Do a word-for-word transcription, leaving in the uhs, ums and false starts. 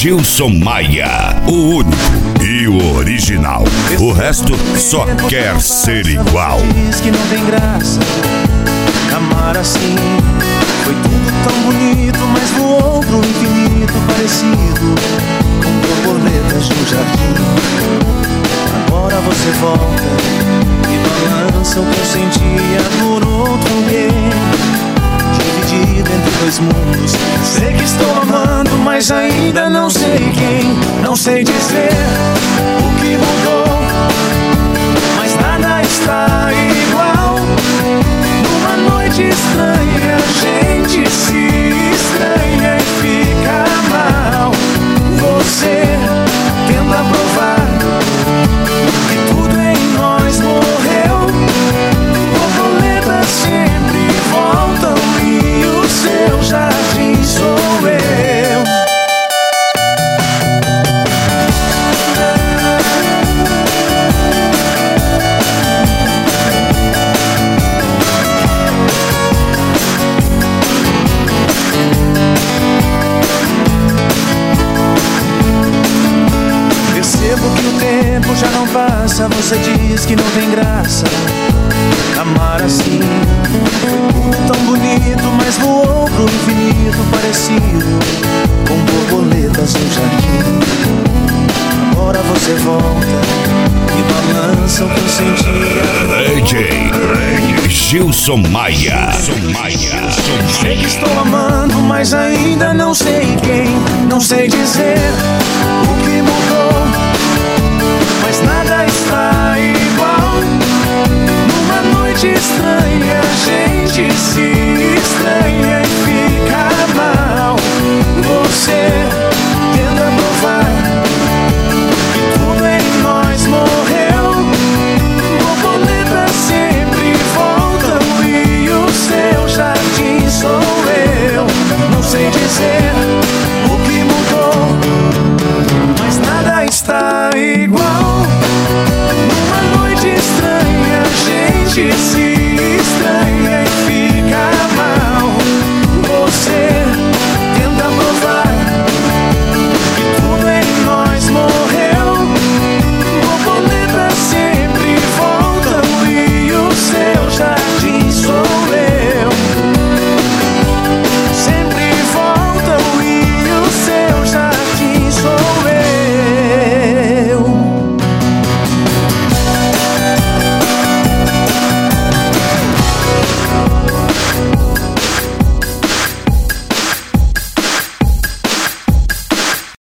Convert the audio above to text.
Gilson Maia, o único e o original. O resto só quer ser igual. Diz que não tem graça amar assim. Foi tudo tão bonito, mas voou pro infinito, parecido com borboletas no jardim. Agora você volta e balança o que eu sentia por outro alguém, dividido entre dois mundos. Sei que estou amando, mas ainda não sei quem. Não sei dizer o que mudou, mas nada está igual. Numa noite estranha, a gente se estranha e fica mal. Você tenta provar que tudo em nós morreu. Borboletas sempre voltam e o seu jardim sou eu. Percebo que o tempo já não passa. Você diz que não tem graça amar assim. Foi tudo tão bonito, mas voou pro infinito, parecido com borboletas no jardim. Agora você volta e balança o que eu sentia. D J Gilson Maia. Gilson Maia. Sei que estou amando, mas ainda não sei quem. Não sei dizer o que mudou, mas nada está